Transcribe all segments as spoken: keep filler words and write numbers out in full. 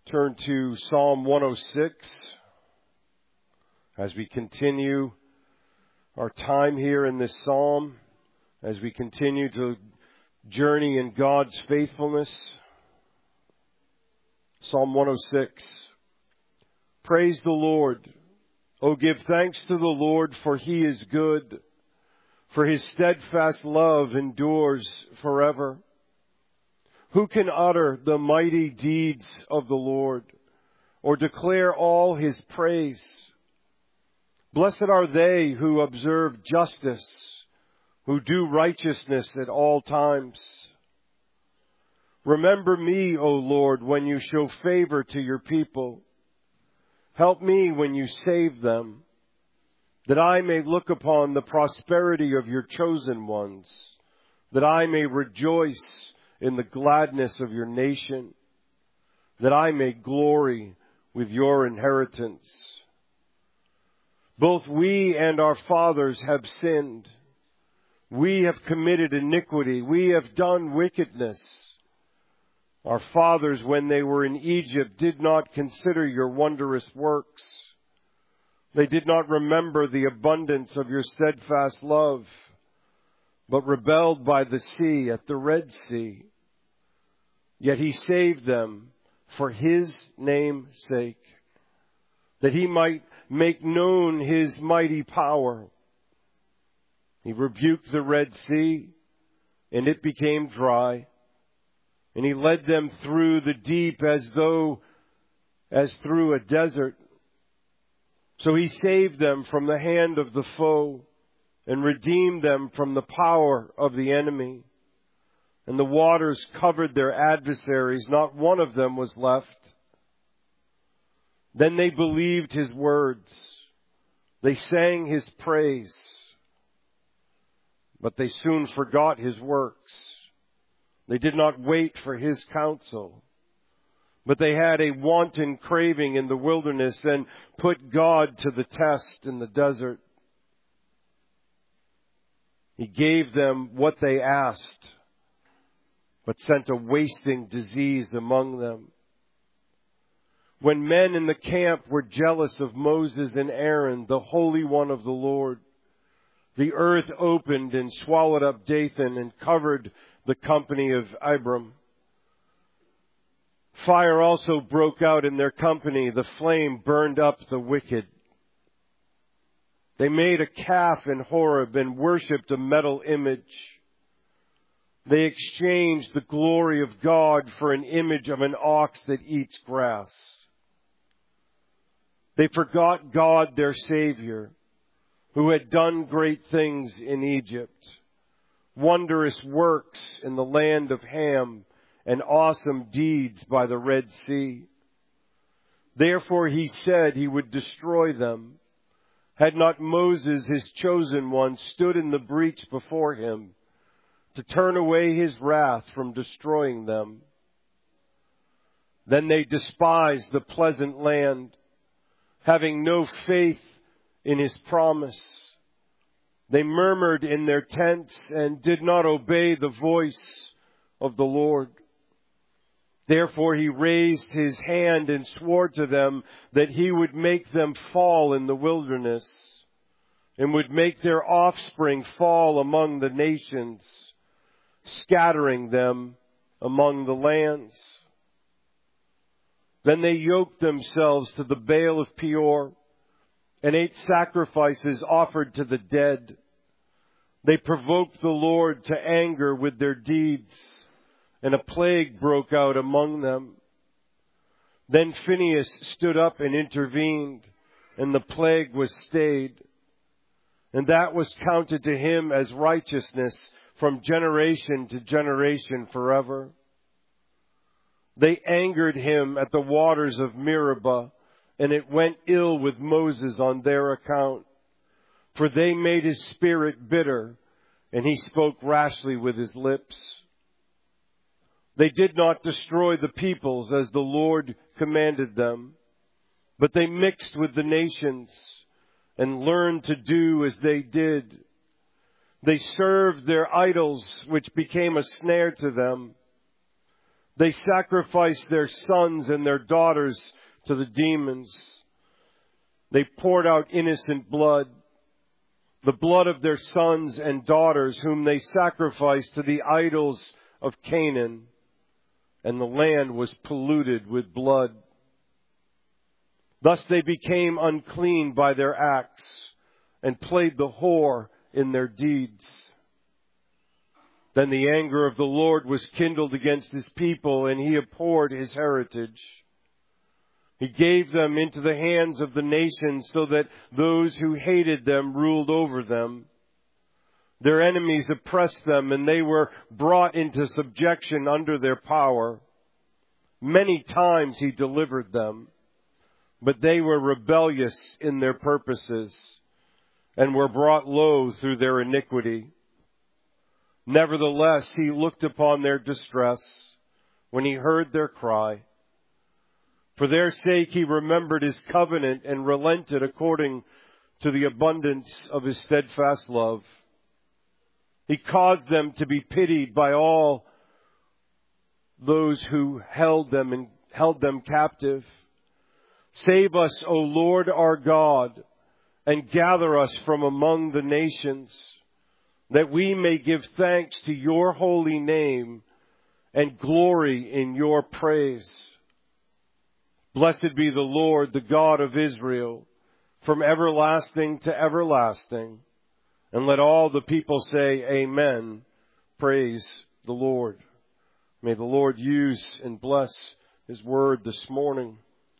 Turn to Psalm one oh six as we continue our time here in this psalm, as we continue to journey in God's faithfulness. Psalm one oh six. Praise the Lord. Oh, give thanks to the Lord, for He is good, for His steadfast love endures forever. Who can utter the mighty deeds of the Lord, or declare all His praise? Blessed are they who observe justice, who do righteousness at all times. Remember me, O Lord, when you show favor to your people. Help me when you save them, that I may look upon the prosperity of your chosen ones, that I may rejoice in the gladness of your nation, that I may glory with your inheritance. Both we and our fathers have sinned. We have committed iniquity. We have done wickedness. Our fathers, when they were in Egypt, did not consider your wondrous works. They did not remember the abundance of your steadfast love, but rebelled by the sea at the Red Sea. Yet He saved them for His name's sake, that He might make known His mighty power. He rebuked the Red Sea, and it became dry. And He led them through the deep as though, as through a desert. So He saved them from the hand of the foe and redeemed them from the power of the enemy. And the waters covered their adversaries. Not one of them was left. Then they believed His words. They sang His praise. But they soon forgot His works. They did not wait for His counsel, but they had a wanton craving in the wilderness and put God to the test in the desert. He gave them what they asked, but sent a wasting disease among them. When men in the camp were jealous of Moses and Aaron, the Holy One of the Lord, the earth opened and swallowed up Dathan and covered the company of Abiram. Fire also broke out in their company. The flame burned up the wicked. They made a calf in Horeb and worshipped a metal image. They exchanged the glory of God for an image of an ox that eats grass. They forgot God, their Savior, who had done great things in Egypt, wondrous works in the land of Ham, and awesome deeds by the Red Sea. Therefore He said He would destroy them, had not Moses, His chosen one, stood in the breach before Him to turn away His wrath from destroying them. Then they despised the pleasant land, having no faith in His promise. They murmured in their tents and did not obey the voice of the Lord. Therefore He raised His hand and swore to them that He would make them fall in the wilderness and would make their offspring fall among the nations, scattering them among the lands. Then they yoked themselves to the Baal of Peor and ate sacrifices offered to the dead. They provoked the Lord to anger with their deeds, and a plague broke out among them. Then Phinehas stood up and intervened, and the plague was stayed. And that was counted to him as righteousness from generation to generation forever. They angered him at the waters of Meribah, and it went ill with Moses on their account. For they made his spirit bitter, and he spoke rashly with his lips. They did not destroy the peoples as the Lord commanded them, but they mixed with the nations and learned to do as they did. They served their idols, which became a snare to them. They sacrificed their sons and their daughters to the demons. They poured out innocent blood, the blood of their sons and daughters, whom they sacrificed to the idols of Canaan, and the land was polluted with blood. Thus they became unclean by their acts, and played the whore in their deeds. Then the anger of the Lord was kindled against His people, and He abhorred His heritage. He gave them into the hands of the nations, so that those who hated them ruled over them. Their enemies oppressed them, and they were brought into subjection under their power. Many times He delivered them, but they were rebellious in their purposes, and were brought low through their iniquity. Nevertheless, He looked upon their distress when He heard their cry. For their sake He remembered His covenant and relented according to the abundance of His steadfast love. He caused them to be pitied by all those who held them and held them captive. Save us, O Lord our God, and gather us from among the nations, that we may give thanks to Your holy name and glory in Your praise. Blessed be the Lord, the God of Israel, from everlasting to everlasting. And let all the people say, Amen. Praise the Lord. May the Lord use and bless His word this morning.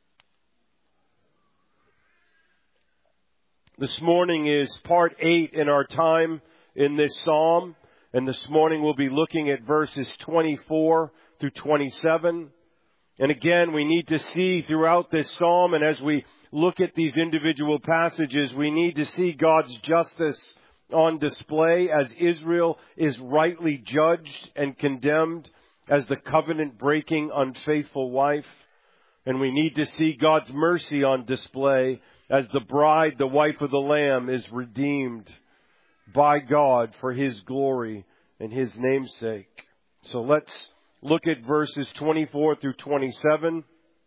This morning is part eight in our time in this psalm. And this morning we'll be looking at verses twenty-four through twenty-seven. And again, we need to see throughout this psalm, and as we look at these individual passages, we need to see God's justice on display as Israel is rightly judged and condemned as the covenant-breaking, unfaithful wife. And we need to see God's mercy on display as the bride, the wife of the Lamb, is redeemed by God for His glory and His name's sake. So let's look at verses twenty-four through twenty-seven.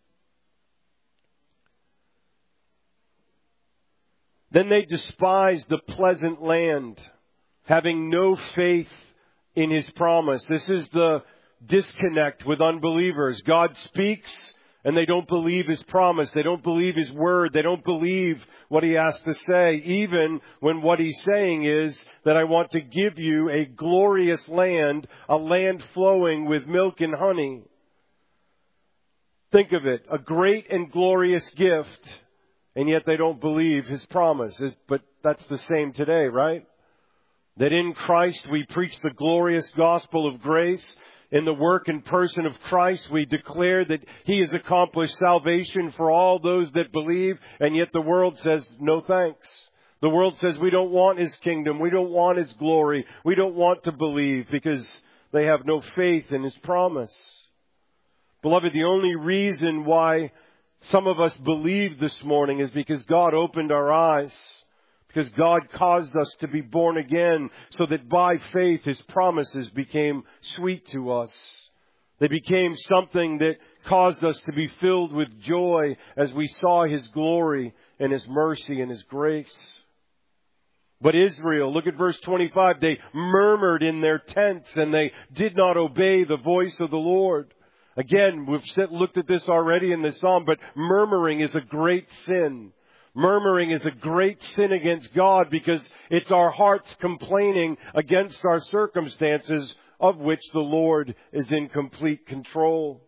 Then they despised the pleasant land, having no faith in His promise. This is the disconnect with unbelievers. God speaks and they don't believe His promise. They don't believe His word. They don't believe what He has to say, even when what He's saying is that I want to give you a glorious land, a land flowing with milk and honey. Think of it, a great and glorious gift, and yet they don't believe His promise. But that's the same today, right? That in Christ we preach the glorious gospel of grace. In the work and person of Christ, we declare that He has accomplished salvation for all those that believe, and yet the world says, no thanks. The world says we don't want His kingdom, we don't want His glory, we don't want to believe because they have no faith in His promise. Beloved, the only reason why some of us believe this morning is because God opened our eyes. Because God caused us to be born again so that by faith His promises became sweet to us. They became something that caused us to be filled with joy as we saw His glory and His mercy and His grace. But Israel, look at verse twenty-five, they murmured in their tents and they did not obey the voice of the Lord. Again, we've looked at this already in this psalm, but murmuring is a great sin. Murmuring is a great sin against God because it's our hearts complaining against our circumstances of which the Lord is in complete control.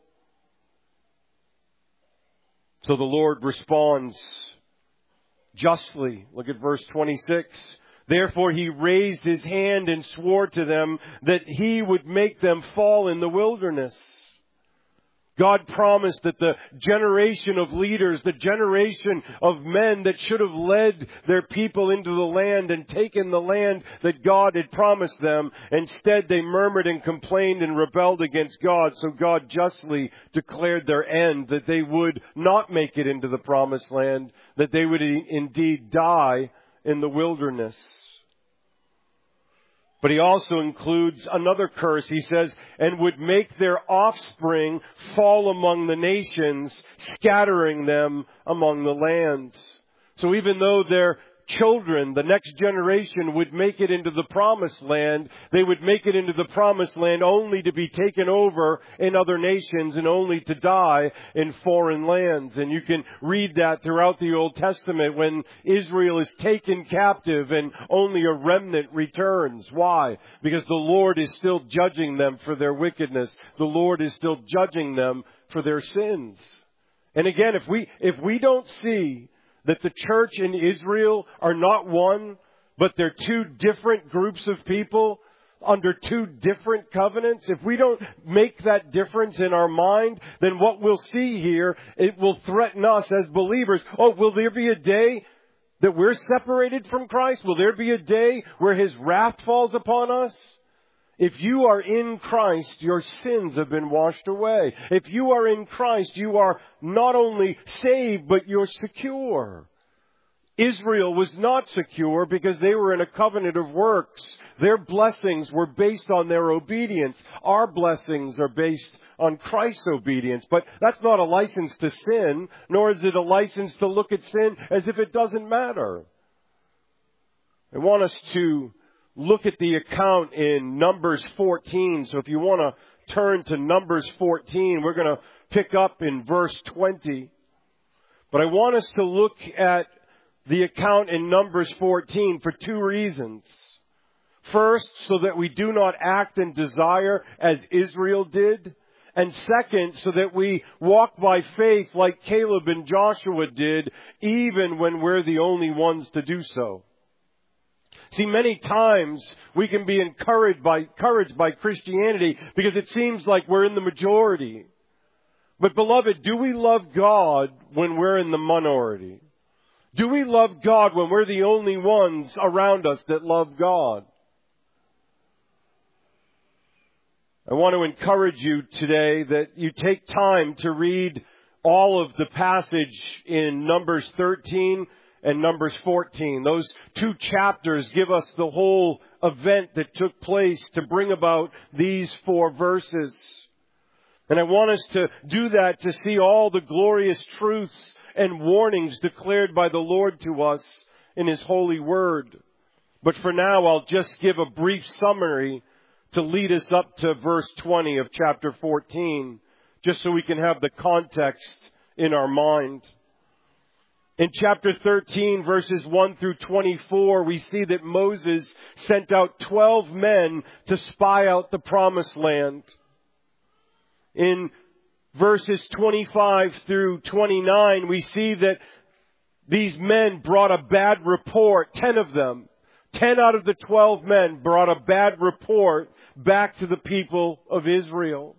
So the Lord responds justly. Look at verse twenty-six. Therefore He raised His hand and swore to them that He would make them fall in the wilderness. God promised that the generation of leaders, the generation of men that should have led their people into the land and taken the land that God had promised them, instead they murmured and complained and rebelled against God. So God justly declared their end, that they would not make it into the promised land, that they would indeed die in the wilderness. But he also includes another curse. He says, and would make their offspring fall among the nations, scattering them among the lands. So even though their children, the next generation, would make it into the promised land, they would make it into the promised land only to be taken over in other nations and only to die in foreign lands. And you can read that throughout the Old Testament when Israel is taken captive and only a remnant returns. Why? Because the Lord is still judging them for their wickedness. The Lord is still judging them for their sins. And again, if we, if we don't see that the church in Israel are not one, but they're two different groups of people under two different covenants, if we don't make that difference in our mind, then what we'll see here, it will threaten us as believers. Oh, will there be a day that we're separated from Christ? Will there be a day where His wrath falls upon us? If you are in Christ, your sins have been washed away. If you are in Christ, you are not only saved, but you're secure. Israel was not secure because they were in a covenant of works. Their blessings were based on their obedience. Our blessings are based on Christ's obedience. But that's not a license to sin, nor is it a license to look at sin as if it doesn't matter. I want us to look at the account in Numbers fourteen. So if you want to turn to Numbers fourteen, we're going to pick up in verse twenty. But I want us to look at the account in Numbers fourteen for two reasons. First, so that we do not act and desire as Israel did. And second, so that we walk by faith like Caleb and Joshua did, even when we're the only ones to do so. See, many times we can be encouraged by, encouraged by Christianity because it seems like we're in the majority. But beloved, do we love God when we're in the minority? Do we love God when we're the only ones around us that love God? I want to encourage you today that you take time to read all of the passage in Numbers thirteen and Numbers fourteen. Those two chapters give us the whole event that took place to bring about these four verses. And I want us to do that to see all the glorious truths and warnings declared by the Lord to us in His holy word. But for now, I'll just give a brief summary to lead us up to verse twenty of chapter fourteen, just so we can have the context in our mind. In chapter thirteen, verses one through twenty-four, we see that Moses sent out twelve men to spy out the promised land. In verses twenty-five through twenty-nine, we see that these men brought a bad report, ten of them. Ten out of the twelve men brought a bad report back to the people of Israel.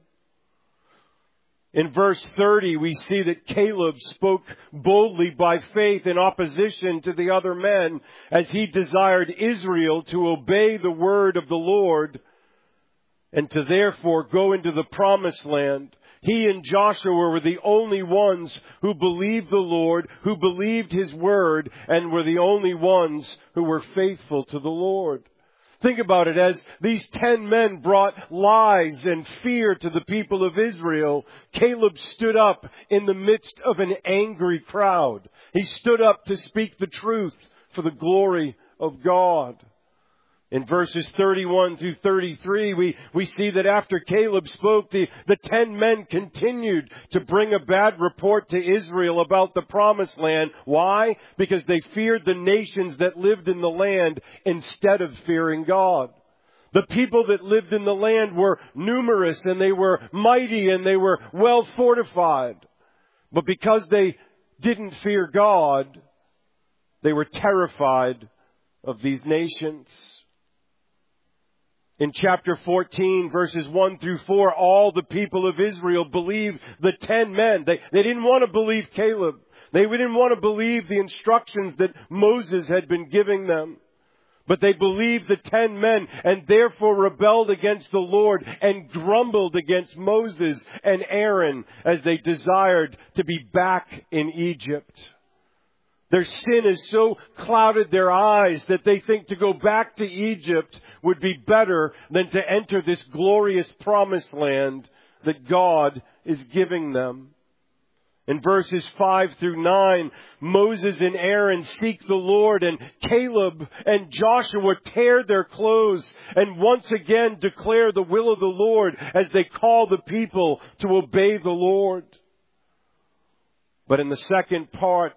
In verse thirty, we see that Caleb spoke boldly by faith in opposition to the other men as he desired Israel to obey the word of the Lord and to therefore go into the promised land. He and Joshua were the only ones who believed the Lord, who believed His word, and were the only ones who were faithful to the Lord. Think about it. As these ten men brought lies and fear to the people of Israel, Caleb stood up in the midst of an angry crowd. He stood up to speak the truth for the glory of God. In verses thirty-one through thirty-three, we, we see that after Caleb spoke, the, the ten men continued to bring a bad report to Israel about the promised land. Why? Because they feared the nations that lived in the land instead of fearing God. The people that lived in the land were numerous and they were mighty and they were well fortified. But because they didn't fear God, they were terrified of these nations. In chapter fourteen, verses one through four, all the people of Israel believed the ten men. They, they didn't want to believe Caleb. They didn't want to believe the instructions that Moses had been giving them. But they believed the ten men and therefore rebelled against the Lord and grumbled against Moses and Aaron as they desired to be back in Egypt. Their sin has so clouded their eyes that they think to go back to Egypt would be better than to enter this glorious promised land that God is giving them. In verses five through nine, Moses and Aaron seek the Lord, and Caleb and Joshua tear their clothes and once again declare the will of the Lord as they call the people to obey the Lord. But in the second part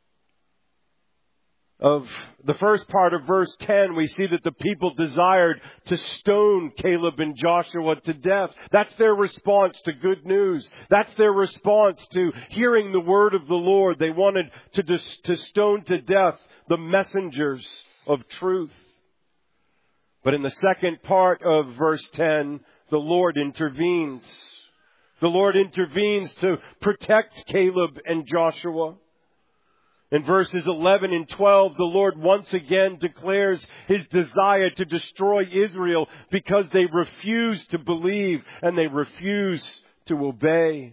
of the first part of verse ten, we see that the people desired to stone Caleb and Joshua to death. That's their response to good news. That's their response to hearing the word of the Lord. They wanted to, dis- to stone to death the messengers of truth. But in the second part of verse ten, the Lord intervenes. The Lord intervenes to protect Caleb and Joshua. In verses eleven and twelve, the Lord once again declares His desire to destroy Israel because they refuse to believe and they refuse to obey.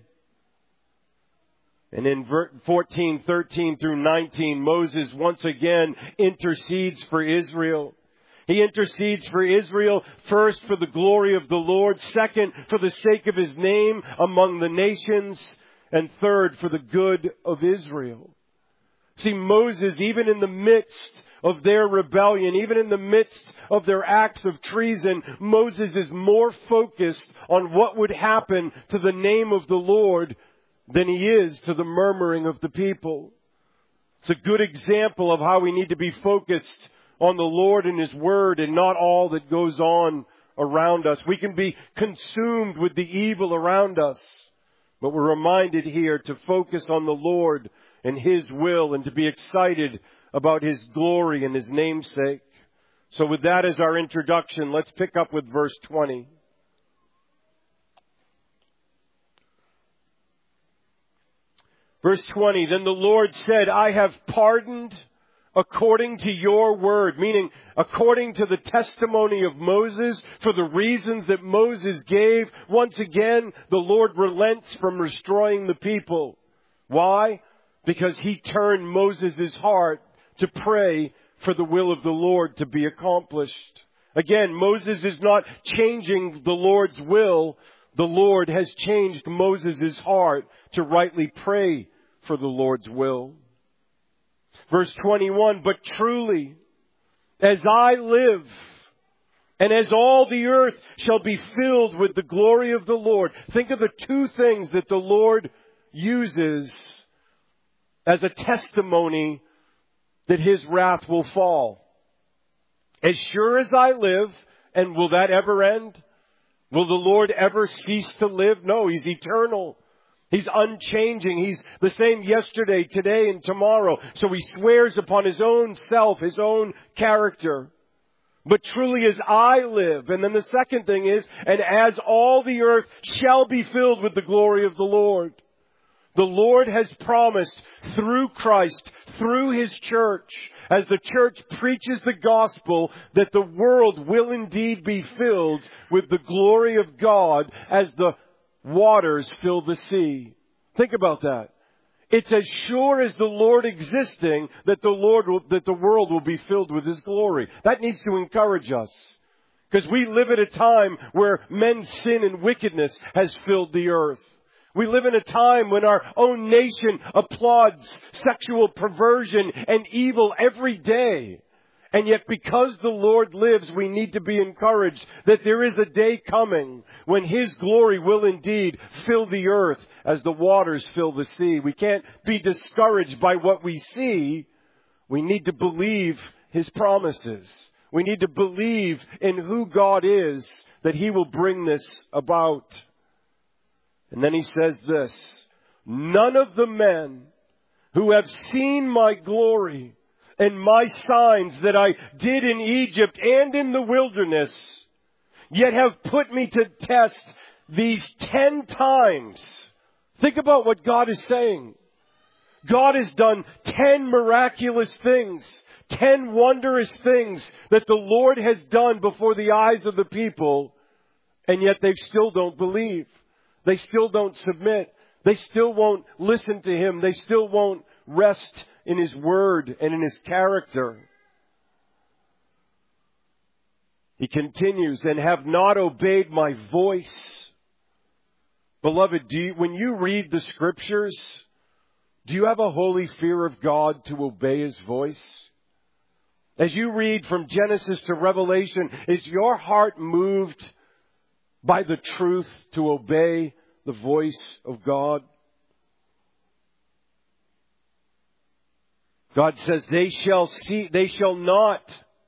And in fourteen, thirteen through nineteen, Moses once again intercedes for Israel. He intercedes for Israel, first for the glory of the Lord, second for the sake of His name among the nations, and third for the good of Israel. See, Moses, even in the midst of their rebellion, even in the midst of their acts of treason, Moses is more focused on what would happen to the name of the Lord than he is to the murmuring of the people. It's a good example of how we need to be focused on the Lord and His Word and not all that goes on around us. We can be consumed with the evil around us, but we're reminded here to focus on the Lord and His will, and to be excited about His glory and His namesake. So with that as our introduction, let's pick up with verse twenty. Verse twenty, then the Lord said, I have pardoned according to your word, meaning according to the testimony of Moses, for the reasons that Moses gave. Once again, the Lord relents from destroying the people. Why? Because He turned Moses' heart to pray for the will of the Lord to be accomplished. Again, Moses is not changing the Lord's will. The Lord has changed Moses' heart to rightly pray for the Lord's will. Verse twenty-one, but truly, as I live, and as all the earth shall be filled with the glory of the Lord. Think of the two things that the Lord uses as a testimony that His wrath will fall. As sure as I live, and will that ever end? Will the Lord ever cease to live? No, He's eternal. He's unchanging. He's the same yesterday, today, and tomorrow. So He swears upon His own self, His own character. But truly as I live. And then the second thing is, and as all the earth shall be filled with the glory of the Lord. The Lord has promised through Christ, through His church, as the church preaches the gospel, that the world will indeed be filled with the glory of God as the waters fill the sea. Think about that. It's as sure as the Lord existing that the Lord will, that the world will be filled with His glory. That needs to encourage us. Because we live at a time where men's sin and wickedness has filled the earth. We live in a time when our own nation applauds sexual perversion and evil every day. And yet because the Lord lives, we need to be encouraged that there is a day coming when His glory will indeed fill the earth as the waters fill the sea. We can't be discouraged by what we see. We need to believe His promises. We need to believe in who God is, that He will bring this about. And then He says this, none of the men who have seen my glory and my signs that I did in Egypt and in the wilderness, yet have put me to test these ten times. Think about what God is saying. God has done ten miraculous things, ten wondrous things that the Lord has done before the eyes of the people, and yet they still don't believe. They still don't submit. They still won't listen to Him. They still won't rest in His Word and in His character. He continues, and have not obeyed my voice. Beloved, do you, when you read the Scriptures, do you have a holy fear of God to obey His voice? As you read from Genesis to Revelation, is your heart moved by the truth to obey the voice of God? God says, they shall see, they shall not,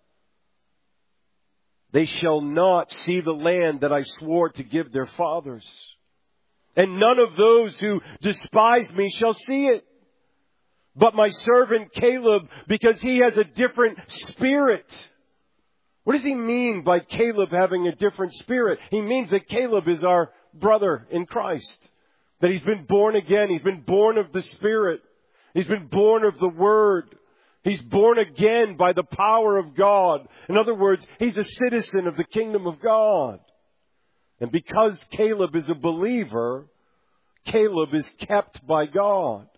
they shall not see the land that I swore to give their fathers. And none of those who despise me shall see it. But my servant Caleb, because he has a different spirit. What does he mean by Caleb having a different spirit? He means that Caleb is our brother in Christ. That he's been born again. He's been born of the Spirit. He's been born of the Word. He's born again by the power of God. In other words, he's a citizen of the kingdom of God. And because Caleb is a believer, Caleb is kept by God.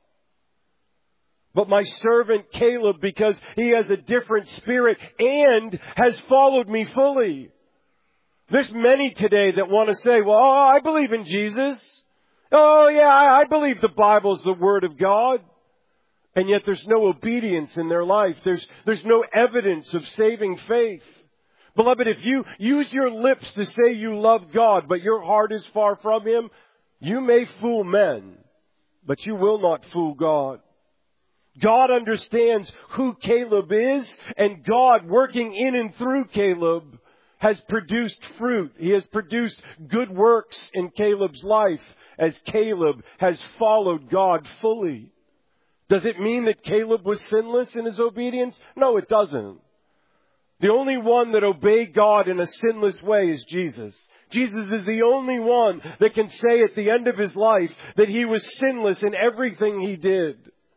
But my servant Caleb, because he has a different spirit and has followed me fully. There's many today that want to say, well, oh, I believe in Jesus. Oh, yeah, I believe the Bible is the Word of God. And yet there's no obedience in their life. There's, there's no evidence of saving faith. Beloved, if you use your lips to say you love God, but your heart is far from Him, you may fool men, but you will not fool God. God understands who Caleb is, and God, working in and through Caleb, has produced fruit. He has produced good works in Caleb's life as Caleb has followed God fully. Does it mean that Caleb was sinless in his obedience? No, it doesn't. The only one that obeyed God in a sinless way is Jesus. Jesus is the only one that can say at the end of his life that he was sinless in everything he did.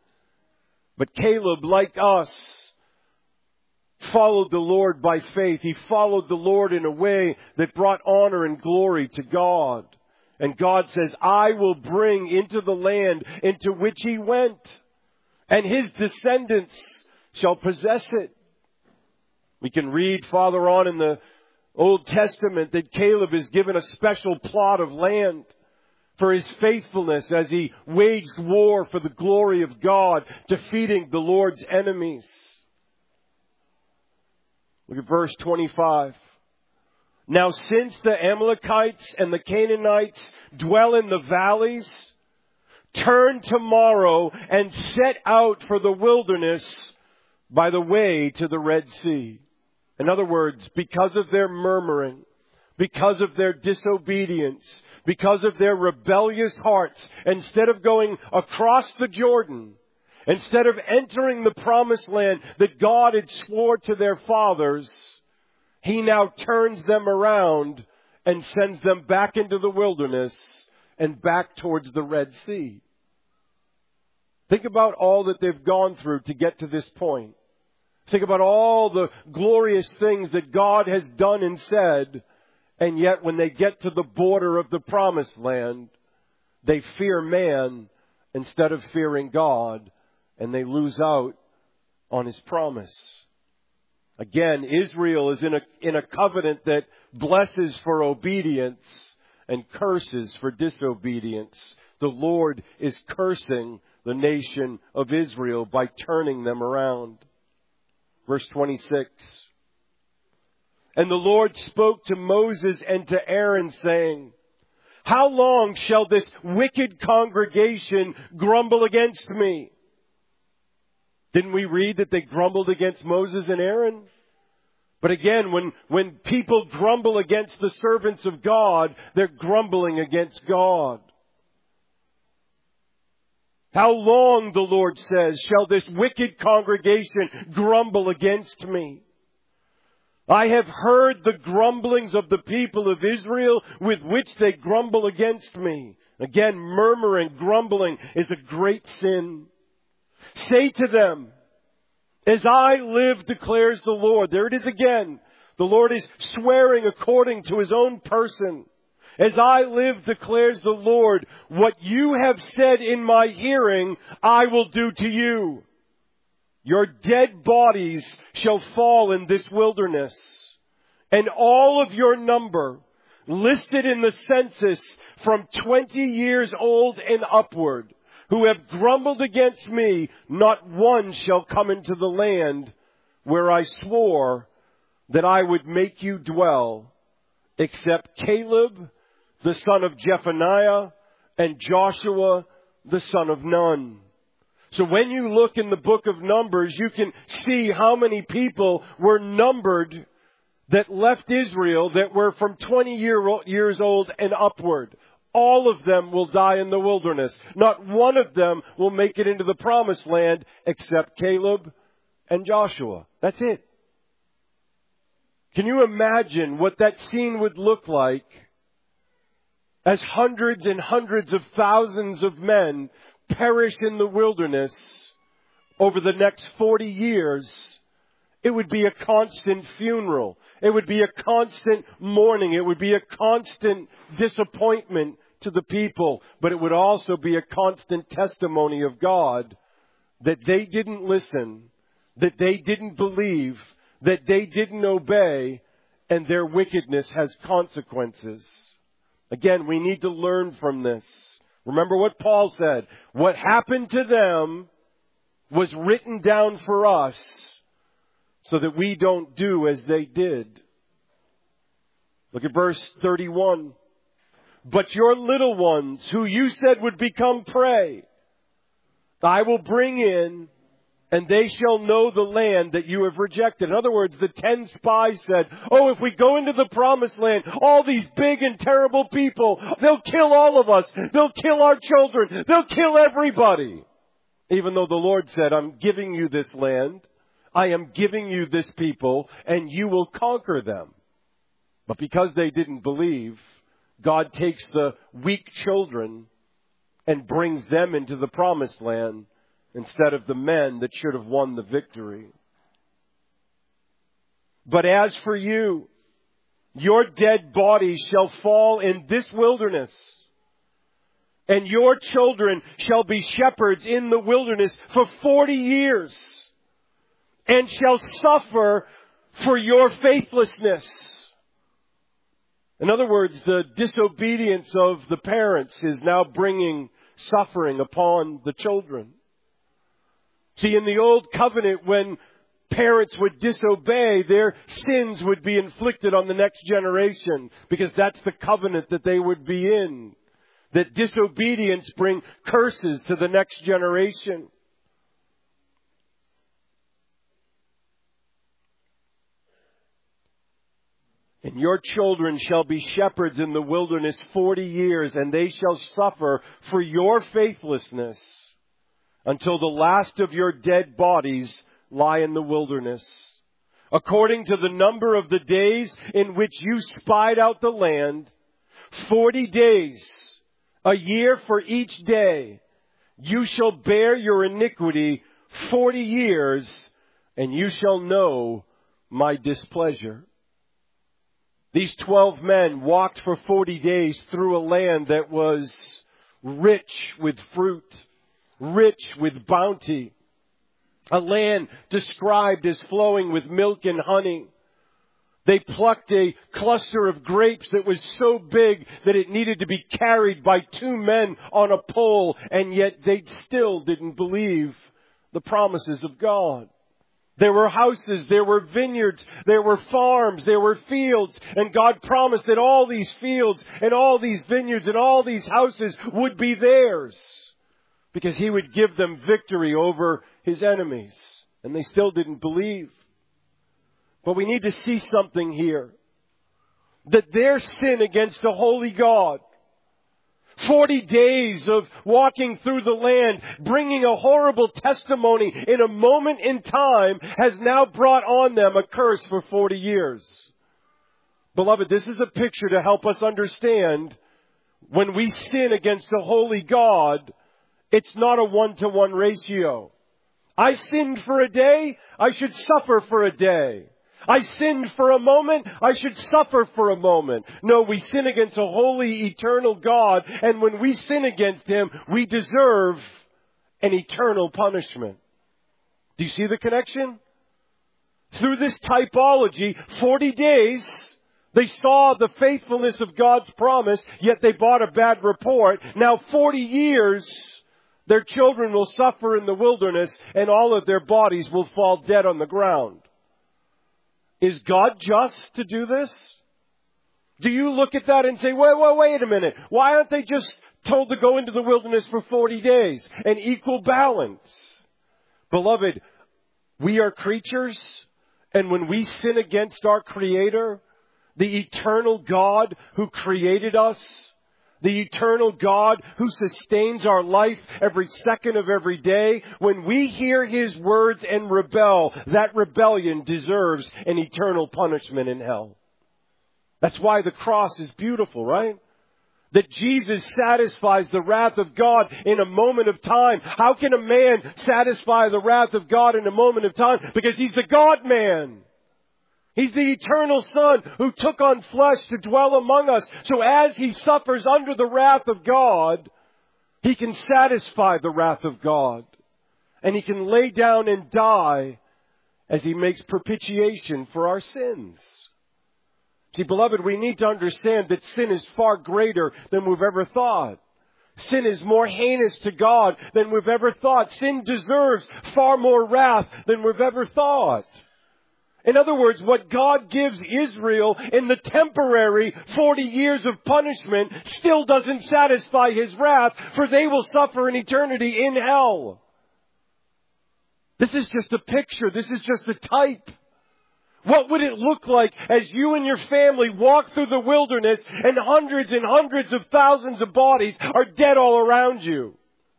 But Caleb, like us, followed the Lord by faith. He followed the Lord in a way that brought honor and glory to God. And God says, I will bring into the land into which he went, and his descendants shall possess it. We can read farther on in the Old Testament that Caleb is given a special plot of land for his faithfulness as he waged war for the glory of God, defeating the Lord's enemies. Look at verse twenty-five. Now since the Amalekites and the Canaanites dwell in the valleys, turn tomorrow and set out for the wilderness by the way to the Red Sea. In other words, because of their murmuring, because of their disobedience, because of their rebellious hearts, instead of going across the Jordan, instead of entering the promised land that God had swore to their fathers, he now turns them around and sends them back into the wilderness and back towards the Red Sea. Think about all that they've gone through to get to this point. Think about all the glorious things that God has done and said, and yet when they get to the border of the promised land, they fear man instead of fearing God, and they lose out on his promise. Again, Israel is in a, in a covenant that blesses for obedience and curses for disobedience. The Lord is cursing the nation of Israel by turning them around. Verse twenty-six. And the Lord spoke to Moses and to Aaron, saying, how long shall this wicked congregation grumble against me? Didn't we read that they grumbled against Moses and Aaron? But again, when, when people grumble against the servants of God, they're grumbling against God. How long, the Lord says, shall this wicked congregation grumble against me? I have heard the grumblings of the people of Israel with which they grumble against me. Again, murmuring, grumbling is a great sin. Say to them, as I live, declares the Lord. There it is again. The Lord is swearing according to his own person. As I live, declares the Lord, what you have said in my hearing, I will do to you. Your dead bodies shall fall in this wilderness, and all of your number, listed in the census from twenty years old and upward, who have grumbled against me, not one shall come into the land where I swore that I would make you dwell, except Caleb, the son of Jephunneh, and Joshua, the son of Nun. So when you look in the book of Numbers, you can see how many people were numbered that left Israel that were from twenty years old and upward. All of them will die in the wilderness. Not one of them will make it into the promised land except Caleb and Joshua. That's it. Can you imagine what that scene would look like as hundreds and hundreds of thousands of men perish in the wilderness over the next forty years? It would be a constant funeral. It would be a constant mourning. It would be a constant disappointment to the people. But it would also be a constant testimony of God that they didn't listen, that they didn't believe, that they didn't obey, and their wickedness has consequences. Again, we need to learn from this. Remember what Paul said. What happened to them was written down for us so that we don't do as they did. Look at verse thirty-one. But your little ones, who you said would become prey, I will bring in, and they shall know the land that you have rejected. In other words, the ten spies said, oh, if we go into the promised land, all these big and terrible people, they'll kill all of us. They'll kill our children. They'll kill everybody. Even though the Lord said, I'm giving you this land. I am giving you this people, and you will conquer them. But because they didn't believe, God takes the weak children and brings them into the promised land instead of the men that should have won the victory. But as for you, your dead bodies shall fall in this wilderness, and your children shall be shepherds in the wilderness for forty years, and shall suffer for your faithlessness. In other words, the disobedience of the parents is now bringing suffering upon the children. See, in the old covenant, when parents would disobey, their sins would be inflicted on the next generation, because that's the covenant that they would be in. That disobedience bring curses to the next generation. And your children shall be shepherds in the wilderness forty years, and they shall suffer for your faithlessness until the last of your dead bodies lie in the wilderness. According to the number of the days in which you spied out the land, forty days, a year for each day, you shall bear your iniquity forty years, and you shall know my displeasure. These twelve men walked for forty days through a land that was rich with fruit, rich with bounty. A land described as flowing with milk and honey. They plucked a cluster of grapes that was so big that it needed to be carried by two men on a pole, and yet they still didn't believe the promises of God. There were houses, there were vineyards, there were farms, there were fields, and God promised that all these fields and all these vineyards and all these houses would be theirs, because He would give them victory over His enemies. And they still didn't believe. But we need to see something here. That their sin against the holy God, forty days of walking through the land, bringing a horrible testimony in a moment in time, has now brought on them a curse for forty years. Beloved, this is a picture to help us understand when we sin against the holy God, it's not a one-to-one ratio. I sinned for a day, I should suffer for a day. I sinned for a moment, I should suffer for a moment. No, we sin against a holy, eternal God, and when we sin against Him, we deserve an eternal punishment. Do you see the connection? Through this typology, forty days, they saw the faithfulness of God's promise, yet they bought a bad report. Now forty years, their children will suffer in the wilderness, and all of their bodies will fall dead on the ground. Is God just to do this? Do you look at that and say, wait, wait, wait a minute. Why aren't they just told to go into the wilderness for forty days and equal balance? Beloved, we are creatures, and when we sin against our Creator, the eternal God who created us, the eternal God who sustains our life every second of every day, when we hear His words and rebel, that rebellion deserves an eternal punishment in hell. That's why the cross is beautiful, right? That Jesus satisfies the wrath of God in a moment of time. How can a man satisfy the wrath of God in a moment of time? Because He's the God-man. He's the eternal Son who took on flesh to dwell among us. So as He suffers under the wrath of God, He can satisfy the wrath of God. And He can lay down and die as He makes propitiation for our sins. See, beloved, we need to understand that sin is far greater than we've ever thought. Sin is more heinous to God than we've ever thought. Sin deserves far more wrath than we've ever thought. In other words, what God gives Israel in the temporary forty years of punishment still doesn't satisfy His wrath, for they will suffer an eternity in hell. This is just a picture. This is just a type. What would it look like as you and your family walk through the wilderness and hundreds and hundreds of thousands of bodies are dead all around you?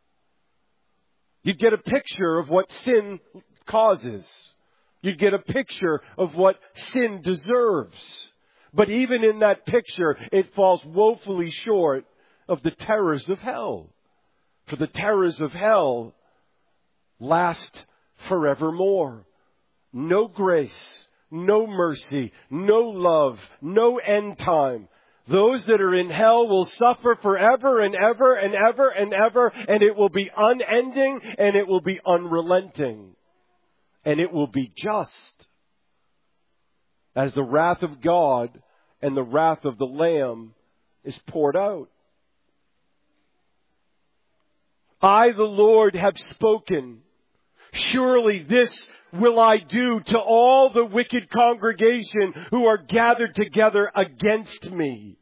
You'd get a picture of what sin causes. You'd get a picture of what sin deserves. But even in that picture, it falls woefully short of the terrors of hell. For the terrors of hell last forevermore. No grace, no mercy, no love, no end time. Those that are in hell will suffer forever and ever and ever and ever, and it will be unending and it will be unrelenting. And it will be just as the wrath of God and the wrath of the Lamb is poured out. I, the Lord, have spoken. Surely this will I do to all the wicked congregation who are gathered together against me.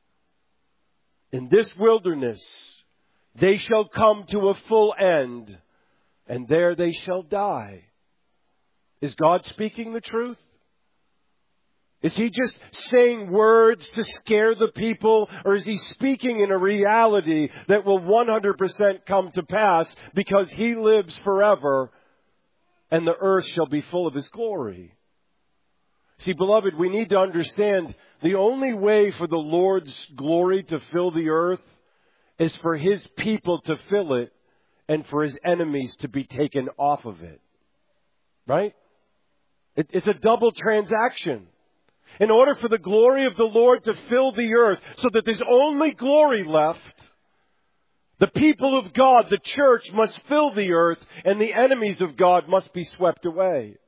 In this wilderness they shall come to a full end, and there they shall die. Is God speaking the truth? Is He just saying words to scare the people? Or is He speaking in a reality that will one hundred percent come to pass because He lives forever and the earth shall be full of His glory? See, beloved, we need to understand the only way for the Lord's glory to fill the earth is for His people to fill it and for His enemies to be taken off of it. Right? It, it's a double transaction. In order for the glory of the Lord to fill the earth so that there's only glory left, the people of God, the church, must fill the earth, and the enemies of God must be swept away.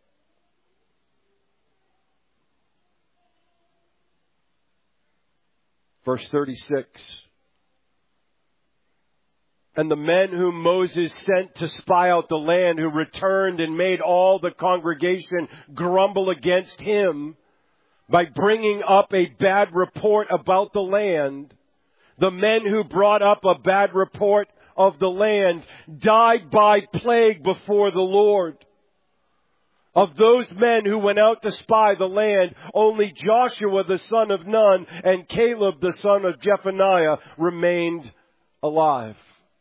Verse thirty-six. And the men whom Moses sent to spy out the land, who returned and made all the congregation grumble against him by bringing up a bad report about the land, the men who brought up a bad report of the land died by plague before the Lord. Of those men who went out to spy the land, only Joshua the son of Nun and Caleb the son of Jephunneh remained alive.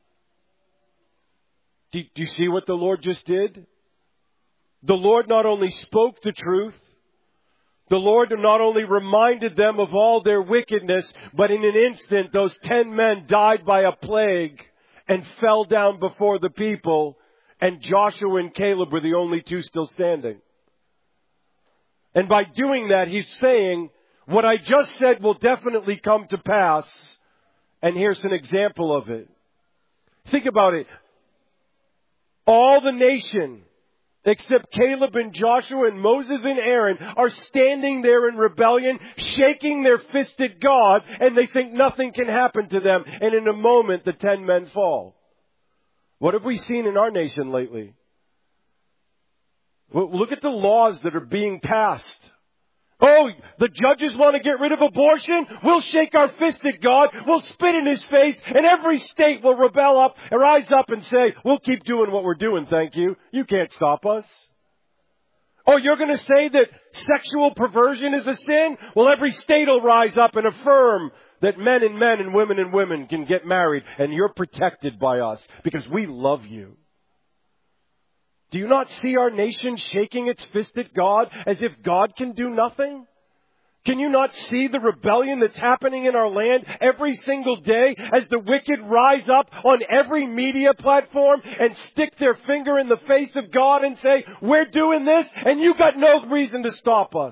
Do you see what the Lord just did? The Lord not only spoke the truth, the Lord not only reminded them of all their wickedness, but in an instant those ten men died by a plague and fell down before the people, and Joshua and Caleb were the only two still standing. And by doing that, He's saying, what I just said will definitely come to pass, and here's an example of it. Think about it. All the nation Except Caleb and Joshua and Moses and Aaron are standing there in rebellion, shaking their fist at God, and they think nothing can happen to them. And in a moment, the ten men fall. What have we seen in our nation lately? Well, look at the laws that are being passed. Oh, the judges want to get rid of abortion? We'll shake our fist at God. We'll spit in His face, and every state will rebel up, rise up and say, we'll keep doing what we're doing, thank you. You can't stop us. Oh, you're going to say that sexual perversion is a sin? Well, every state will rise up and affirm that men and men and women and women can get married, and you're protected by us because we love you. Do you not see our nation shaking its fist at God as if God can do nothing? Can you not see the rebellion that's happening in our land every single day as the wicked rise up on every media platform and stick their finger in the face of God and say, we're doing this and you got no reason to stop us?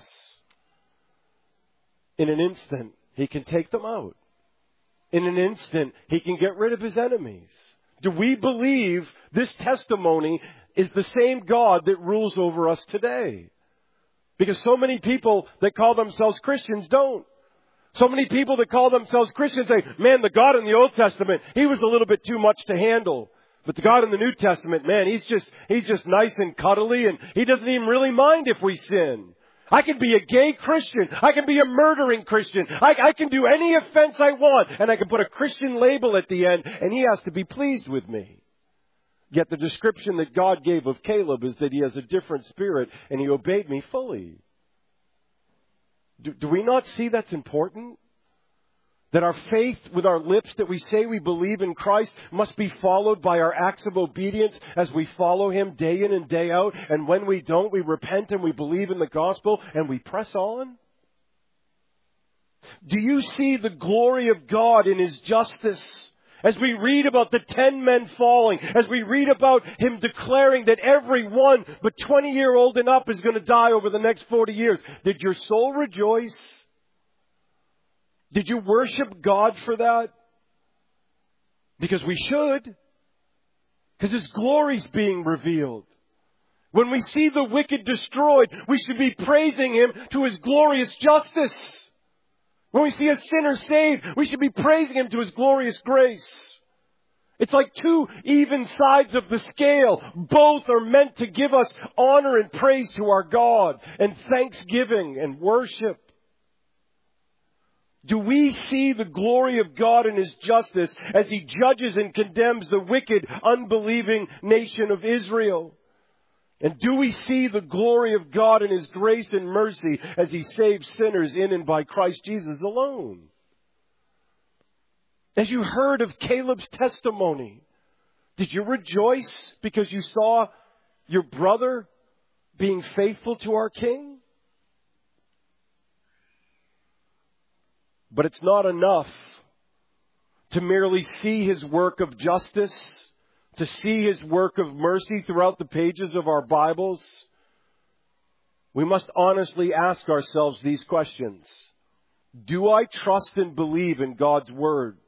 In an instant, He can take them out. In an instant, He can get rid of His enemies. Do we believe this testimony is the same God that rules over us today? Because so many people that call themselves Christians don't. So many people that call themselves Christians say, man, the God in the Old Testament, He was a little bit too much to handle. But the God in the New Testament, man, He's just, He's just nice and cuddly, and He doesn't even really mind if we sin. I can be a gay Christian. I can be a murdering Christian. I, I can do any offense I want, and I can put a Christian label at the end, and He has to be pleased with me. Yet the description that God gave of Caleb is that he has a different spirit and he obeyed me fully. Do, do we not see that's important? That our faith with our lips, that we say we believe in Christ, must be followed by our acts of obedience as we follow Him day in and day out. And when we don't, we repent and we believe in the gospel and we press on? Do you see the glory of God in His justice? As we read about the ten men falling, as we read about Him declaring that every one but twenty year old and up is going to die over the next forty years, did your soul rejoice? Did you worship God for that? Because we should. Because His glory's being revealed. When we see the wicked destroyed, we should be praising Him to His glorious justice. When we see a sinner saved, we should be praising Him to His glorious grace. It's like two even sides of the scale. Both are meant to give us honor and praise to our God, and thanksgiving and worship. Do we see the glory of God in His justice as He judges and condemns the wicked, unbelieving nation of Israel? And do we see the glory of God in His grace and mercy as He saves sinners in and by Christ Jesus alone? As you heard of Caleb's testimony, did you rejoice because you saw your brother being faithful to our King? But it's not enough to merely see His work of justice, to see His work of mercy throughout the pages of our Bibles. We must honestly ask ourselves these questions. Do I trust and believe in God's Word?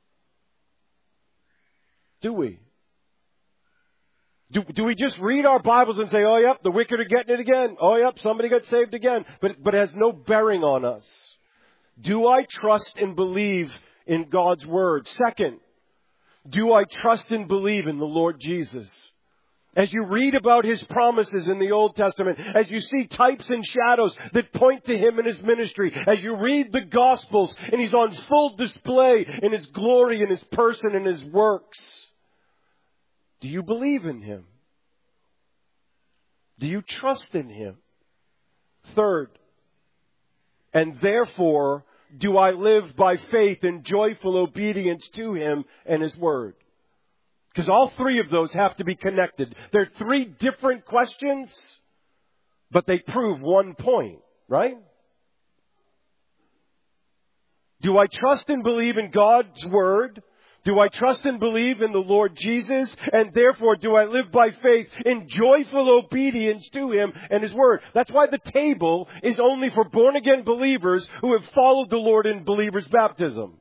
Do we? Do, do we just read our Bibles and say, oh, yep, the wicked are getting it again. Oh, yep, somebody got saved again. But, but it has no bearing on us. Do I trust and believe in God's Word? Second, do I trust and believe in the Lord Jesus? As you read about His promises in the Old Testament, as you see types and shadows that point to Him and His ministry, as you read the Gospels and He's on full display in His glory and His person and His works, do you believe in Him? Do you trust in Him? Third, and therefore, do I live by faith in joyful obedience to Him and His Word? Because all three of those have to be connected. They're three different questions, but they prove one point, right? Do I trust and believe in God's Word? Do I trust and believe in the Lord Jesus? And therefore, do I live by faith in joyful obedience to Him and His Word? That's why the table is only for born-again believers who have followed the Lord in believers' baptism.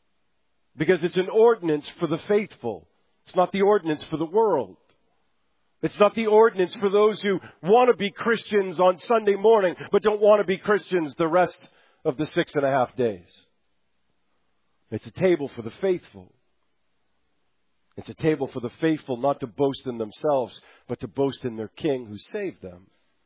Because it's an ordinance for the faithful. It's not the ordinance for the world. It's not the ordinance for those who want to be Christians on Sunday morning, but don't want to be Christians the rest of the six and a half days. It's a table for the faithful. It's a table for the faithful not to boast in themselves, but to boast in their King who saved them.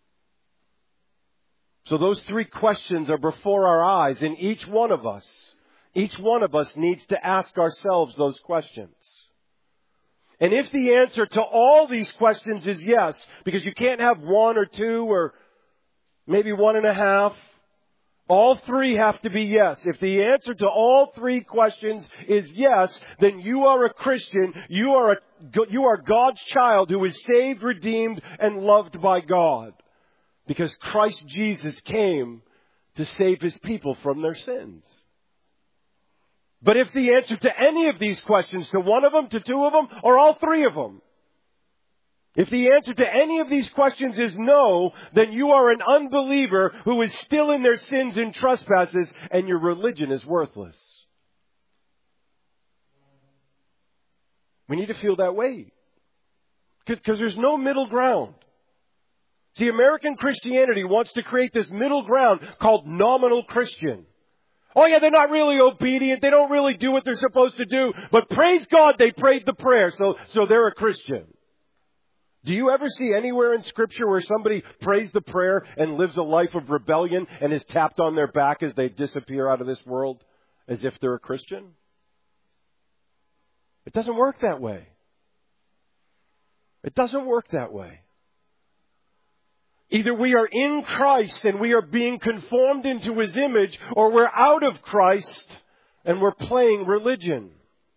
So those three questions are before our eyes, and each one of us, each one of us needs to ask ourselves those questions. And if the answer to all these questions is yes, because you can't have one or two or maybe one and a half, all three have to be yes. If the answer to all three questions is yes, then you are a Christian. You are a, you are God's child who is saved, redeemed, and loved by God. Because Christ Jesus came to save His people from their sins. But if the answer to any of these questions, to one of them, to two of them, or all three of them, if the answer to any of these questions is no, then you are an unbeliever who is still in their sins and trespasses, and your religion is worthless. We need to feel that way. Because there's no middle ground. See, American Christianity wants to create this middle ground called nominal Christian. Oh yeah, they're not really obedient. They don't really do what they're supposed to do. But praise God, they prayed the prayer, so, so they're a Christian. Do you ever see anywhere in Scripture where somebody prays the prayer and lives a life of rebellion and is tapped on their back as they disappear out of this world as if they're a Christian? It doesn't work that way. It doesn't work that way. Either we are in Christ and we are being conformed into His image, or we're out of Christ and we're playing religion.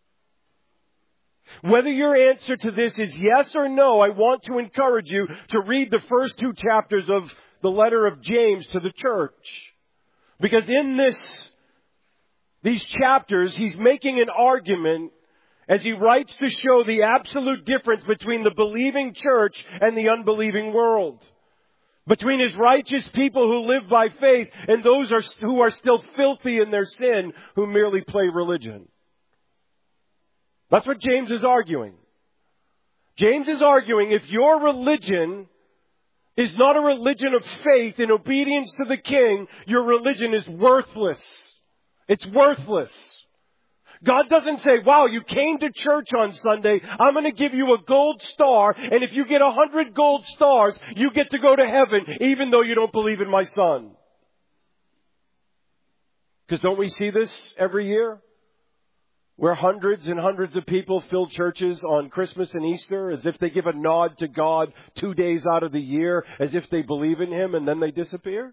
Whether your answer to this is yes or no, I want to encourage you to read the first two chapters of the letter of James to the church. Because in this, these chapters, he's making an argument as he writes to show the absolute difference between the believing church and the unbelieving world. Between His righteous people who live by faith and those are, who are still filthy in their sin, who merely play religion. That's what James is arguing. James is arguing if your religion is not a religion of faith in obedience to the King, your religion is worthless. It's worthless. God doesn't say, wow, you came to church on Sunday, I'm going to give you a gold star, and if you get a hundred gold stars, you get to go to heaven, even though you don't believe in my Son. Because don't we see this every year? Where hundreds and hundreds of people fill churches on Christmas and Easter as if they give a nod to God two days out of the year, as if they believe in Him, and then they disappear?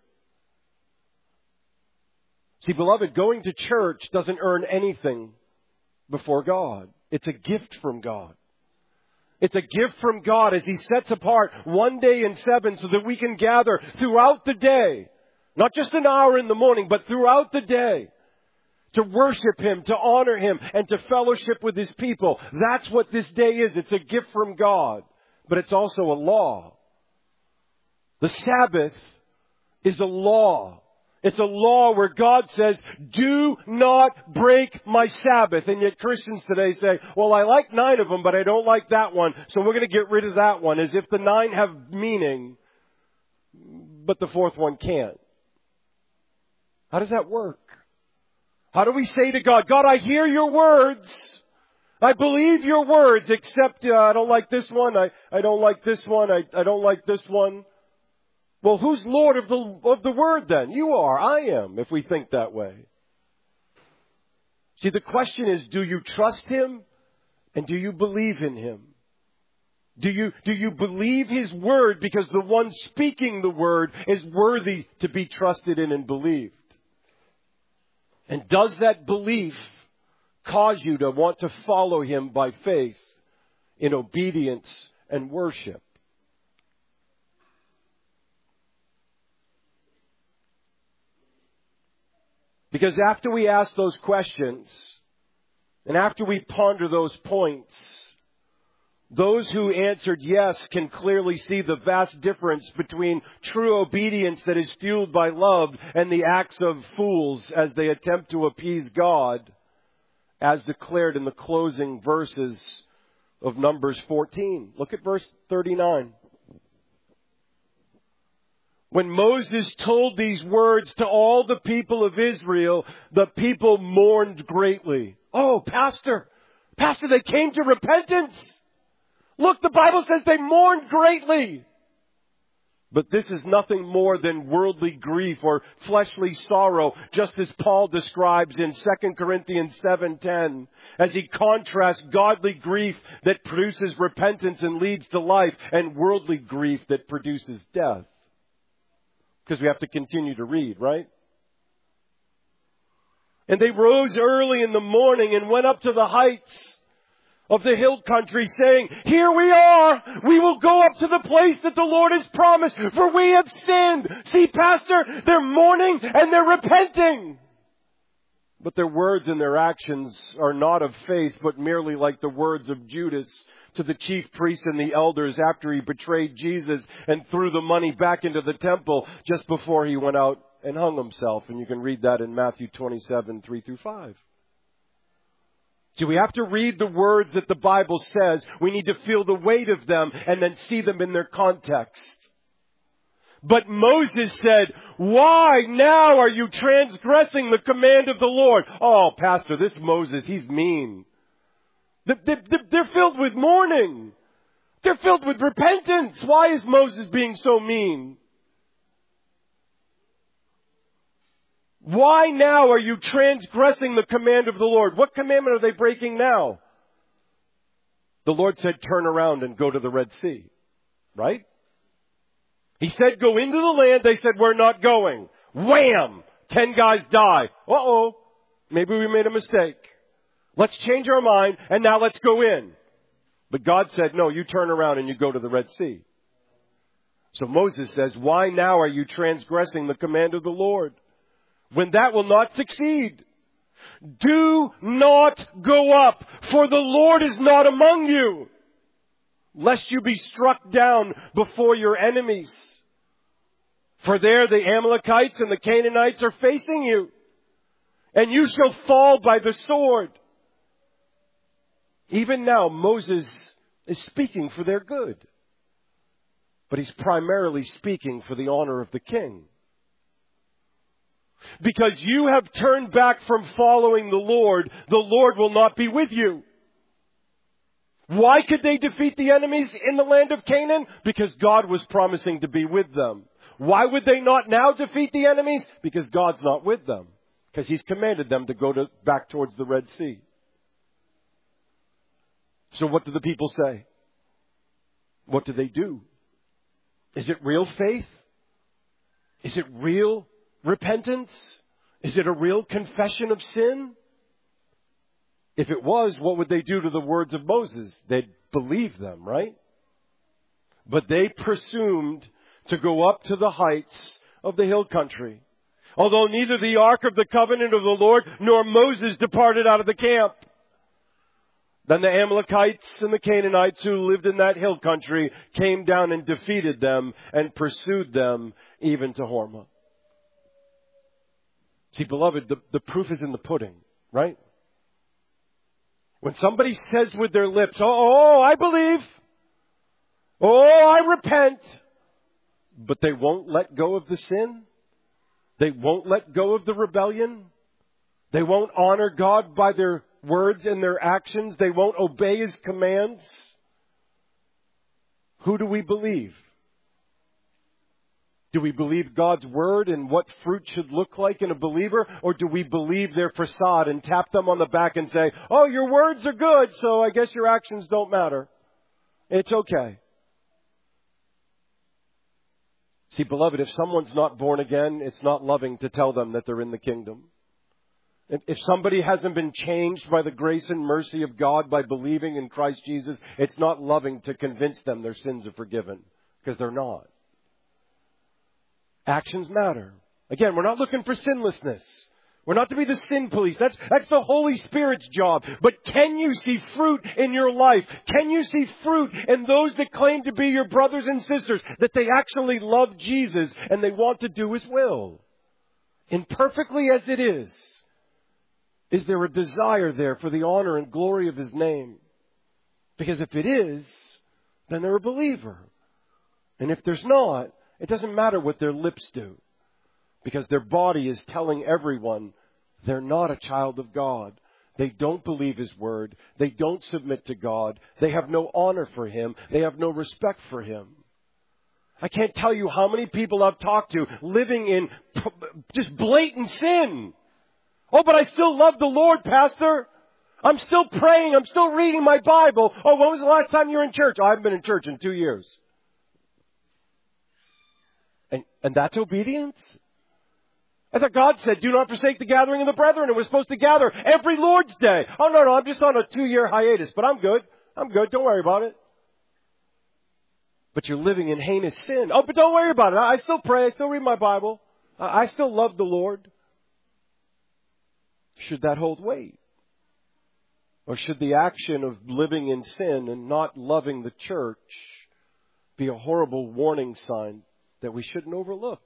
See, beloved, going to church doesn't earn anything before God. It's a gift from God. It's a gift from God as He sets apart one day in seven so that we can gather throughout the day. Not just an hour in the morning, but throughout the day. To worship Him, to honor Him, and to fellowship with His people. That's what this day is. It's a gift from God. But it's also a law. The Sabbath is a law. It's a law where God says, do not break my Sabbath. And yet Christians today say, well, I like nine of them, but I don't like that one, so we're going to get rid of that one, as if the nine have meaning, but the fourth one can't. How does that work? How do we say to God, God, I hear your words. I believe your words, except uh, I don't like this one. I, I don't like this one. I, I don't like this one. Well, who's Lord of the of the Word then? You are. I am, if we think that way. See, the question is, do you trust Him and do you believe in Him? Do you, do you believe His Word because the one speaking the Word is worthy to be trusted in and believed? And does that belief cause you to want to follow Him by faith in obedience and worship? Because after we ask those questions, and after we ponder those points, those who answered yes can clearly see the vast difference between true obedience that is fueled by love and the acts of fools as they attempt to appease God, as declared in the closing verses of Numbers fourteen. Look at verse thirty-nine. When Moses told these words to all the people of Israel, the people mourned greatly. Oh, Pastor, Pastor, they came to repentance. Look, the Bible says they mourned greatly. But this is nothing more than worldly grief or fleshly sorrow, just as Paul describes in Second Corinthians seven ten, as he contrasts godly grief that produces repentance and leads to life, and worldly grief that produces death. Because we have to continue to read, right? And they rose early in the morning and went up to the heights of the hill country, saying, here we are. We will go up to the place that the Lord has promised, for we have sinned. See, Pastor, they're mourning and they're repenting. But their words and their actions are not of faith, but merely like the words of Judas to the chief priests and the elders after he betrayed Jesus and threw the money back into the temple just before he went out and hung himself. And you can read that in Matthew twenty-seven, three through five. See, we have to read the words that the Bible says. We need to feel the weight of them and then see them in their context. But Moses said, why now are you transgressing the command of the Lord? Oh, Pastor, this Moses, he's mean. They're filled with mourning. They're filled with repentance. Why is Moses being so mean? Why now are you transgressing the command of the Lord? What commandment are they breaking now? The Lord said, turn around and go to the Red Sea. Right? He said, go into the land. They said, we're not going. Wham! Ten guys die. Uh-oh. Maybe we made a mistake. Let's change our mind and now let's go in. But God said, no, you turn around and you go to the Red Sea. So Moses says, why now are you transgressing the command of the Lord? When that will not succeed. Do not go up, for the Lord is not among you, lest you be struck down before your enemies. For there the Amalekites and the Canaanites are facing you, and you shall fall by the sword. Even now, Moses is speaking for their good, but he's primarily speaking for the honor of the king. Because you have turned back from following the Lord, the Lord will not be with you. Why could they defeat the enemies in the land of Canaan? Because God was promising to be with them. Why would they not now defeat the enemies? Because God's not with them. Because He's commanded them to go to, back towards the Red Sea. So what do the people say? What do they do? Is it real faith? Is it real repentance? Is it a real confession of sin? If it was, what would they do to the words of Moses? They'd believe them, right? But they presumed to go up to the heights of the hill country. Although neither the ark of the covenant of the Lord nor Moses departed out of the camp. Then the Amalekites and the Canaanites who lived in that hill country came down and defeated them and pursued them even to Hormah. See, beloved, the, the proof is in the pudding, right? When somebody says with their lips, oh, oh, I believe. Oh, I repent. But they won't let go of the sin. They won't let go of the rebellion. They won't honor God by their words and their actions. They won't obey His commands. Who do we believe? Do we believe God's word and what fruit should look like in a believer? Or do we believe their facade and tap them on the back and say, oh, your words are good, so I guess your actions don't matter. It's okay. See, beloved, if someone's not born again, it's not loving to tell them that they're in the kingdom. If somebody hasn't been changed by the grace and mercy of God by believing in Christ Jesus, it's not loving to convince them their sins are forgiven, because they're not. Actions matter. Again, we're not looking for sinlessness. We're not to be the sin police. That's, that's the Holy Spirit's job. But can you see fruit in your life? Can you see fruit in those that claim to be your brothers and sisters, that they actually love Jesus and they want to do His will? Imperfectly as it is, is there a desire there for the honor and glory of His name? Because if it is, then they're a believer. And if there's not, it doesn't matter what their lips do. Because their body is telling everyone they're not a child of God. They don't believe His Word. They don't submit to God. They have no honor for Him. They have no respect for Him. I can't tell you how many people I've talked to living in just blatant sin. Oh, but I still love the Lord, Pastor. I'm still praying. I'm still reading my Bible. Oh, when was the last time you were in church? Oh, I haven't been in church in two years. And, and that's obedience? I thought God said, do not forsake the gathering of the brethren. And we're supposed to gather every Lord's Day. Oh, no, no, I'm just on a two-year hiatus, but I'm good. I'm good. Don't worry about it. But you're living in heinous sin. Oh, but don't worry about it. I still pray. I still read my Bible. I still love the Lord. Should that hold weight? Or should the action of living in sin and not loving the church be a horrible warning sign that we shouldn't overlook?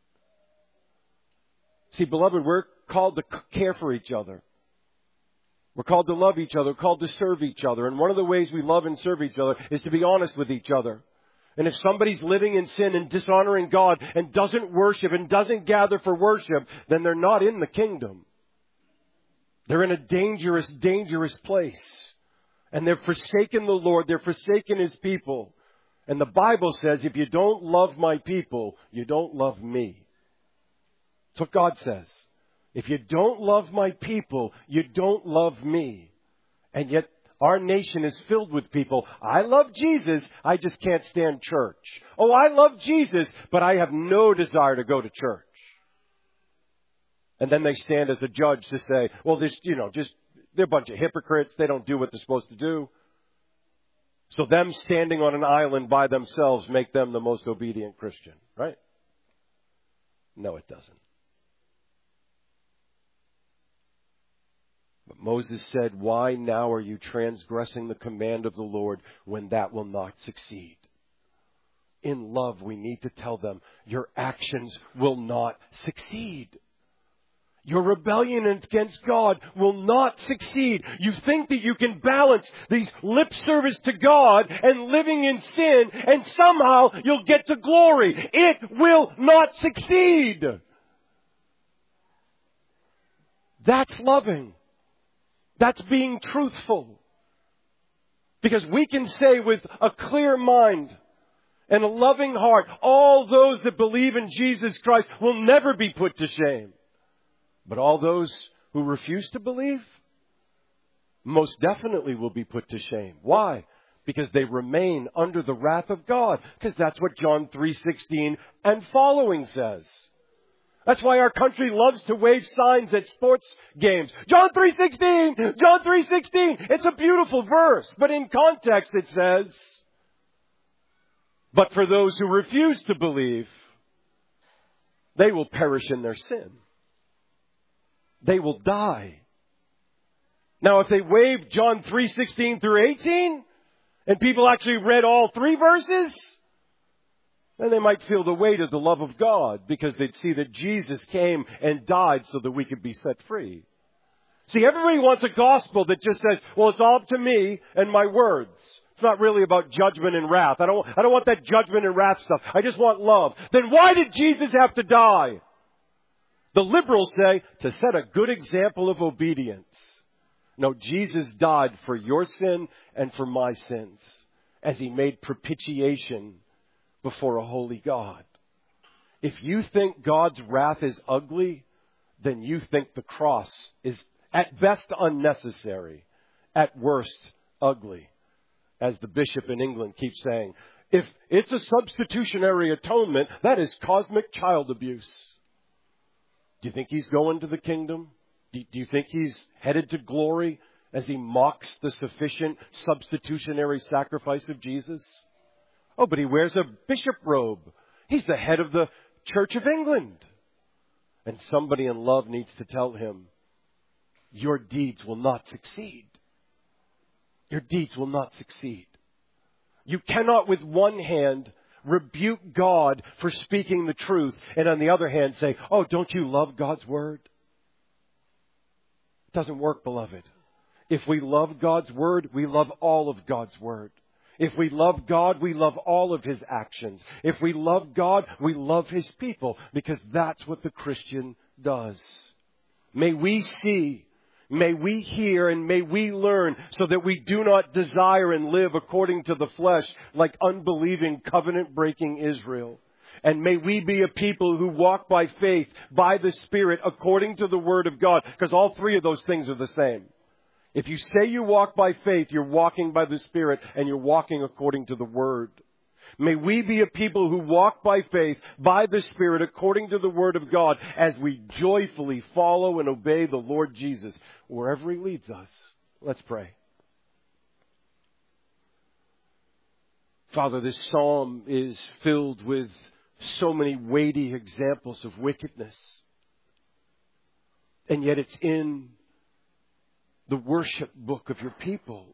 See, beloved, we're called to care for each other. We're called to love each other. We're called to serve each other. And one of the ways we love and serve each other is to be honest with each other. And if somebody's living in sin and dishonoring God and doesn't worship and doesn't gather for worship, then they're not in the kingdom. They're in a dangerous, dangerous place. And they've forsaken the Lord. They're forsaken His people. And the Bible says, if you don't love my people, you don't love me. That's what God says. If you don't love my people, you don't love me. And yet our nation is filled with people. I love Jesus, I just can't stand church. Oh, I love Jesus, but I have no desire to go to church. And then they stand as a judge to say, well, this, you know, just, they're a bunch of hypocrites. They don't do what they're supposed to do. So them standing on an island by themselves make them the most obedient Christian, right? No, it doesn't. But Moses said, why now are you transgressing the command of the Lord when that will not succeed? In love, we need to tell them, your actions will not succeed. Your rebellion against God will not succeed. You think that you can balance these lip service to God and living in sin, and somehow you'll get to glory. It will not succeed. That's loving. That's being truthful. Because we can say with a clear mind and a loving heart, all those that believe in Jesus Christ will never be put to shame. But all those who refuse to believe, most definitely will be put to shame. Why? Because they remain under the wrath of God. Because that's what John three sixteen and following says. That's why our country loves to wave signs at sports games. John three sixteen! John three sixteen! It's a beautiful verse. But in context it says, but for those who refuse to believe, they will perish in their sin. They will die. Now, if they waved John three sixteen through eighteen, and people actually read all three verses, then they might feel the weight of the love of God, because they'd see that Jesus came and died so that we could be set free. See, everybody wants a gospel that just says, well, it's all up to me and my words. It's not really about judgment and wrath. I don't, I don't want that judgment and wrath stuff. I just want love. Then why did Jesus have to die? The liberals say, to set a good example of obedience. No, Jesus died for your sin and for my sins, as He made propitiation before a holy God. If you think God's wrath is ugly, then you think the cross is at best unnecessary, at worst ugly. As the bishop in England keeps saying, if it's a substitutionary atonement, that is cosmic child abuse. Do you think He's going to the kingdom? Do you think He's headed to glory as He mocks the sufficient substitutionary sacrifice of Jesus? Oh, but He wears a bishop robe. He's the head of the Church of England. And somebody in love needs to tell him, your deeds will not succeed. Your deeds will not succeed. You cannot with one hand rebuke God for speaking the truth, and on the other hand say, oh, don't you love God's word? It doesn't work, beloved. If we love God's Word, we love all of God's Word. If we love God, we love all of His actions. If we love God, we love His people, because that's what the Christian does. May we see, may we hear, and may we learn so that we do not desire and live according to the flesh like unbelieving, covenant-breaking Israel. And may we be a people who walk by faith, by the Spirit, according to the Word of God, because all three of those things are the same. If you say you walk by faith, you're walking by the Spirit, and you're walking according to the Word. May we be a people who walk by faith, by the Spirit, according to the Word of God, as we joyfully follow and obey the Lord Jesus wherever He leads us. Let's pray. Father, this psalm is filled with so many weighty examples of wickedness. And yet it's in the worship book of your people.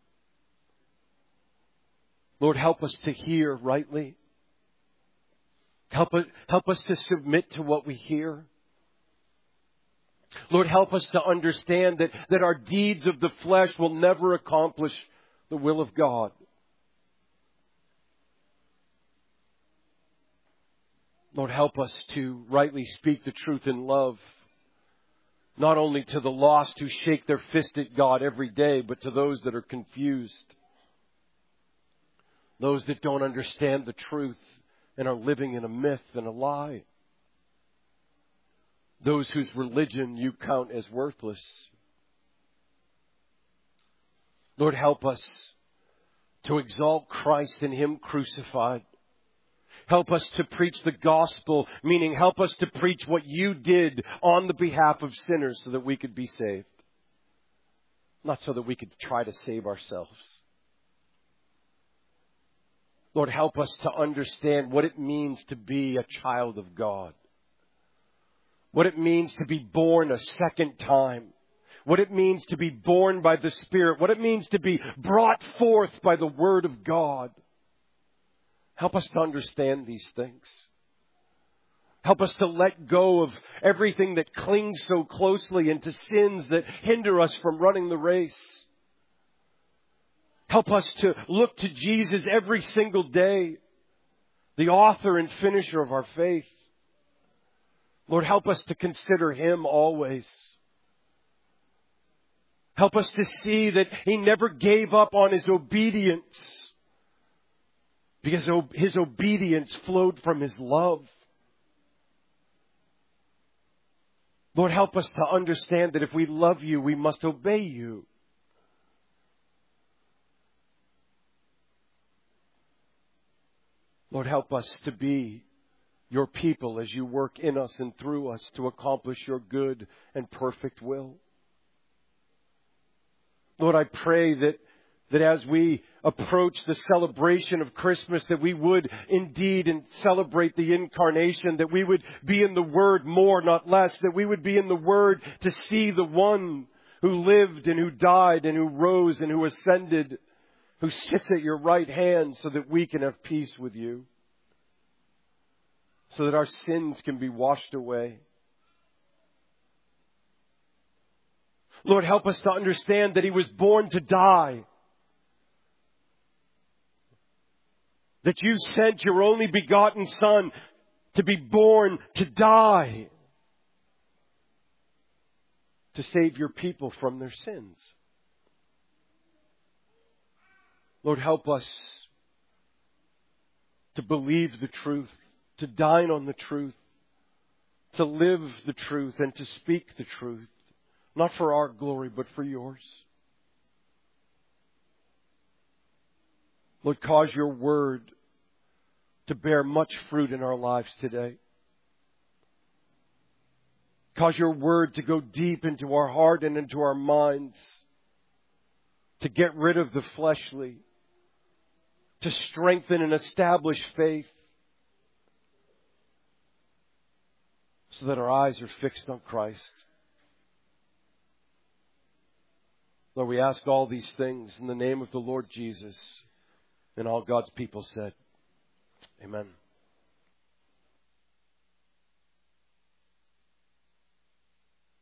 Lord, help us to hear rightly. Help us, help us to submit to what we hear. Lord, help us to understand that, that our deeds of the flesh will never accomplish the will of God. Lord, help us to rightly speak the truth in love. Not only to the lost who shake their fist at God every day, but to those that are confused. Those that don't understand the truth and are living in a myth and a lie. Those whose religion you count as worthless. Lord, help us to exalt Christ and Him crucified. Help us to preach the gospel, meaning help us to preach what you did on the behalf of sinners so that we could be saved. Not so that we could try to save ourselves. Lord, help us to understand what it means to be a child of God. What it means to be born a second time. What it means to be born by the Spirit. What it means to be brought forth by the Word of God. Help us to understand these things. Help us to let go of everything that clings so closely into sins that hinder us from running the race. Help us to look to Jesus every single day, the author and finisher of our faith. Lord, help us to consider Him always. Help us to see that He never gave up on His obedience, because His obedience flowed from His love. Lord, help us to understand that if we love you, we must obey you. Lord, help us to be your people as you work in us and through us to accomplish your good and perfect will. Lord, I pray that That as we approach the celebration of Christmas, that we would indeed and celebrate the incarnation, that we would be in the Word more, not less, that we would be in the Word to see the one who lived and who died and who rose and who ascended, who sits at your right hand so that we can have peace with you, so that our sins can be washed away. Lord, help us to understand that He was born to die. That you sent your only begotten Son to be born to die, to save your people from their sins. Lord, help us to believe the truth, to dine on the truth, to live the truth, and to speak the truth, not for our glory, but for yours. Lord, cause your word to bear much fruit in our lives today. Cause your word to go deep into our heart and into our minds, to get rid of the fleshly, to strengthen and establish faith, so that our eyes are fixed on Christ. Lord, we ask all these things in the name of the Lord Jesus. And all God's people said, amen.